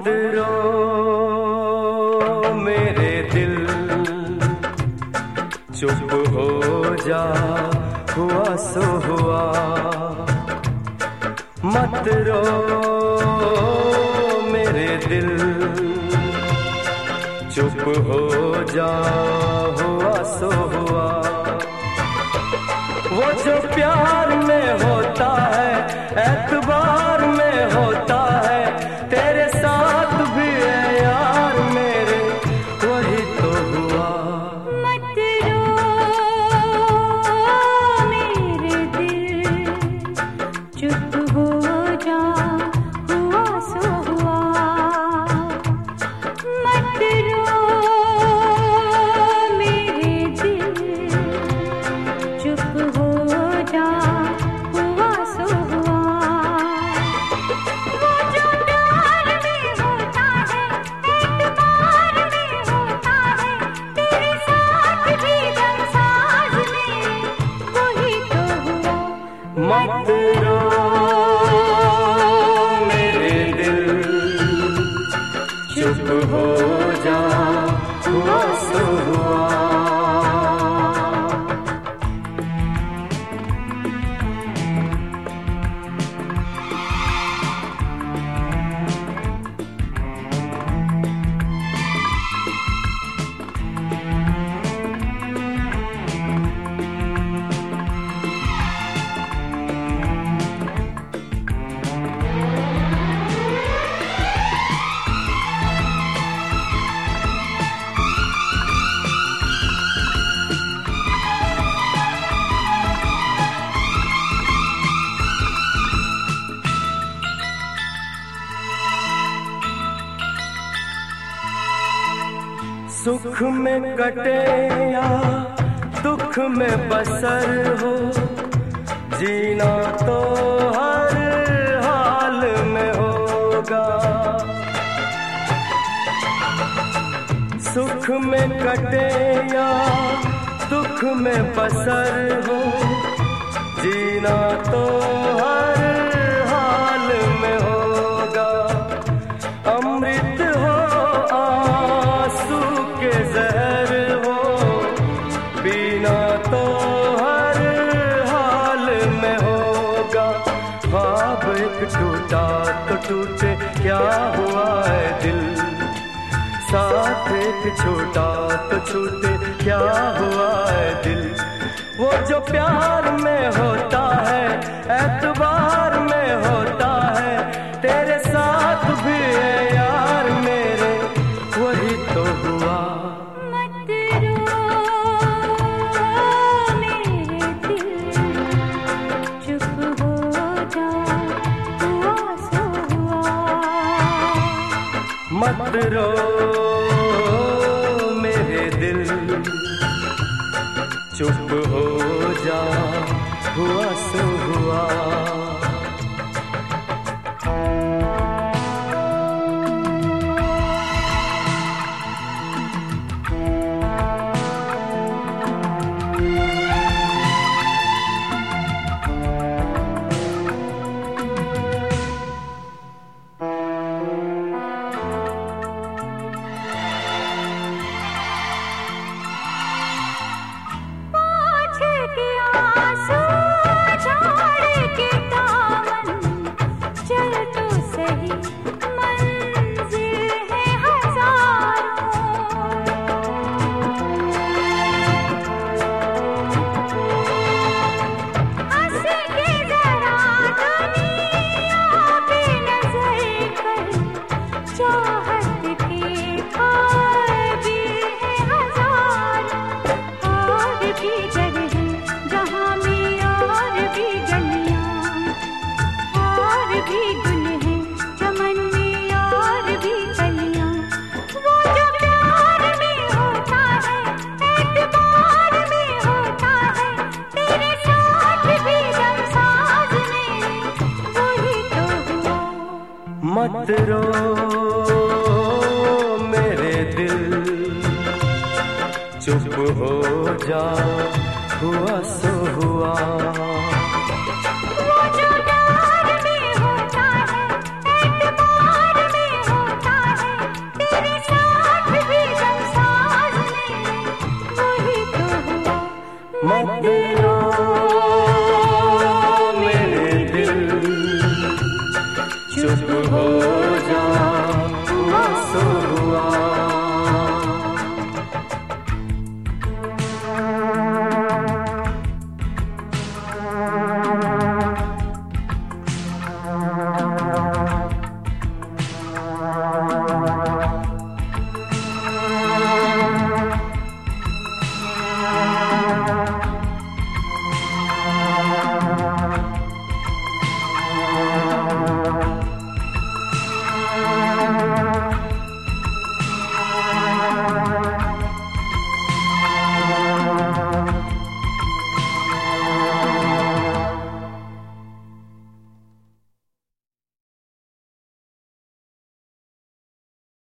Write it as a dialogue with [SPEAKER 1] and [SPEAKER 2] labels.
[SPEAKER 1] मत रो मेरे दिल, चुप हो जा, हुआ सो हुआ। मत रो मेरे दिल, चुप हो जा, हुआ सो हुआ। वो जो प्यार में होता है, एतबार में होता है, तेरे साथ भी है यार मेरे, वही तो हुआ।
[SPEAKER 2] मत रो मेरे दिल, चुप हो जा, हुआ सो हुआ। मत रो मेरे दिल, चुप हो जा, हुआ सो हुआ। वो जो प्यार में होता है, एतबार में होता है, तेरे साथ भी दमसाज में, वही तो हुआ।
[SPEAKER 1] मत रो मेरे दिल, चुप हो जा, हुआ सो हुआ। सुख में कटे या दुख में बसर हो, जीना तो हर हाल में होगा। सुख में कटे या दुख में बसर हो, जीना तो हर हाल में होगा। अमृत हो आंसू के जहर हो, पीना तो हर हाल में होगा। ख्वाब एक टूटा तो टूटे, क्या हुआ है दिल, साथ एक छूटा तो छूटे, क्या हुआ है दिल। वो जो प्यार में होता है, एतबार में होता है, तेरे साथ भी है यार मेरे, वही तो हुआ।
[SPEAKER 2] मत रो मेरे दिल, चुप हो जा, हुआ सो हुआ।
[SPEAKER 1] मत रो मेरे दिल, चुप हो जा, हुआ सो हुआ। मत रो मेरे दिल, चुप हो जा, हुआ सो हुआ।